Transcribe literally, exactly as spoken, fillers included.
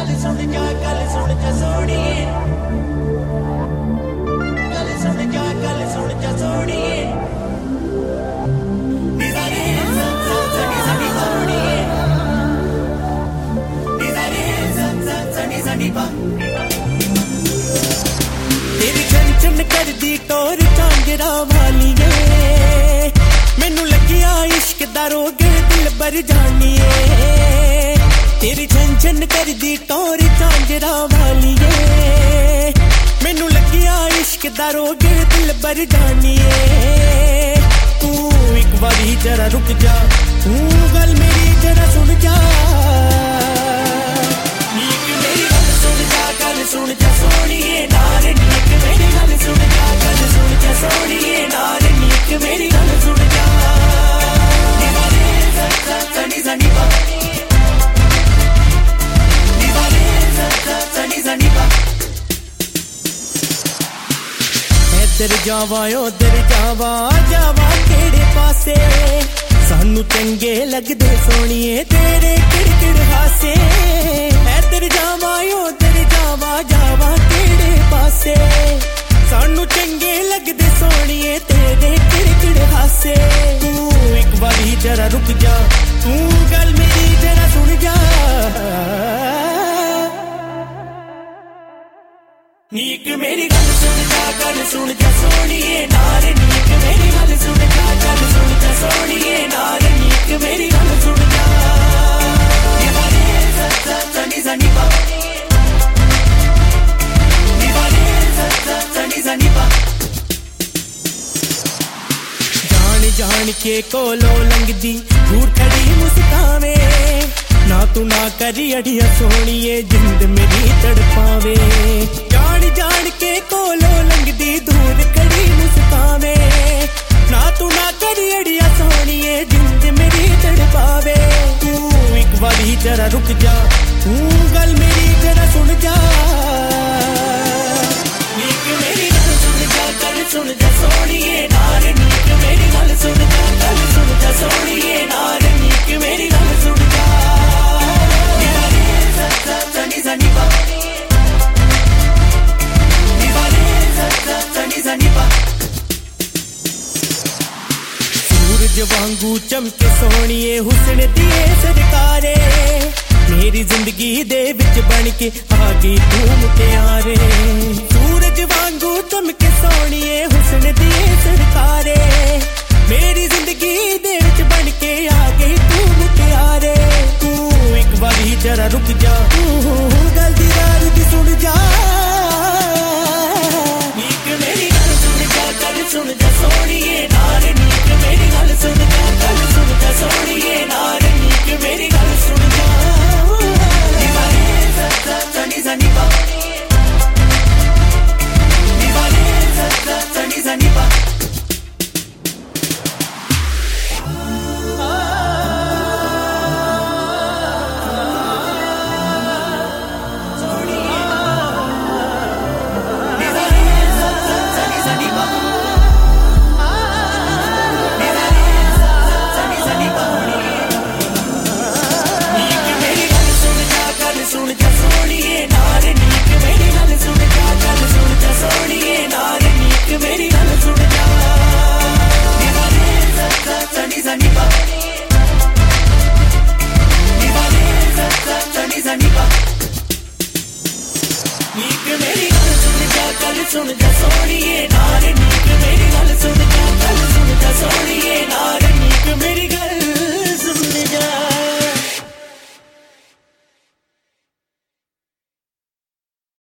गल सुन जा गल सुन जा सोनिए गल सुन जा गल सुन जा सोनिए निजारे सन सन सनी सनी सोनिए निजारे सन सन सनी सनी पा तेरी चन चन कर दी टोर चांजरा वालिए मैनू लगिया इश्क दा रोग दिल भर जानिए तेरी छन छन कर दी टोर झांजरा वालिए मैनू लगिया इश्क दा रोग दिल भर जानिए तू एक बारी जरा रुक जा तू गल मेरी जरा सुन जा नीक मेरी गल सुन जा गल सुन जा सोनिए नार नीक मेरी गल सुन जा गल सुन जा सोनिए नार नीक मेरी गल सुन जा निवारे सत्ता सनी सनी पा इधर जावा उधर जावा जावा केड़े पासे सानू चंगे लगदे सोनिए तेरे किड़किड़ हासे इधर जावा उधर जावा जावा केड़े पासे सानू चंगे लगदे सोनिए तेरे किड़किड़ हासे तू एक बारी जरा रुक जा तू गल मेरी जरा सुन जा नीक मेरी गल सुन जा गल सुन जा सोनिए नार नीक मेरी गल सुन जा गल सुन जा सोनिए नार नीक मेरी गल सुन जा निवारे सत्ता सनी सनी पा निवारे सत्ता सनी सनी पा जान जान के कोलों लंघदी दूर खड़ी मुस्कावे ना तू ना करी अड़िया सोनिए जिंद मेरी तड़पावे जान जान के कोलों लंघदी दूर खड़ी मुस्कावे ना तू ना करी अड़िया सोनिए जिंद मेरी तड़पावे तू एक बारी जरा रुक जा तू गल मेरी जरा सुन जा नीक मेरी गल सुन जा गल सुन जा सोनिए नार नीक मेरी गल सुन जा गल सुन जा सोनिए नार नीक मेरी गल सुन जा सनी सनी पा निवारे सत्ता सनी सनी पा सूरज वांगू चमके सोनिए हुस्न दिए सरकारे मेरी जिंदगी दे विच बन के आ गई तू मुटियारे सूरज वांगू चमके सोनिए हुस्न दिए सरकारे मेरी जिंदगी दे विच बन के आ गई तू मुटियारे तू एक बारी जरा रुक जा तू गल दी दारू दी सुन जा नीक मेरी गल सुन जा गल सुन जा सोनिए नार नीक मेरी गल सुन जा गल सुन जा सोनिए नार नीक मेरी गल सुन जा निवारे सत्ता सनी सनी पा निवारे सत्ता सनी सनी पा सुन जा सोनिए ना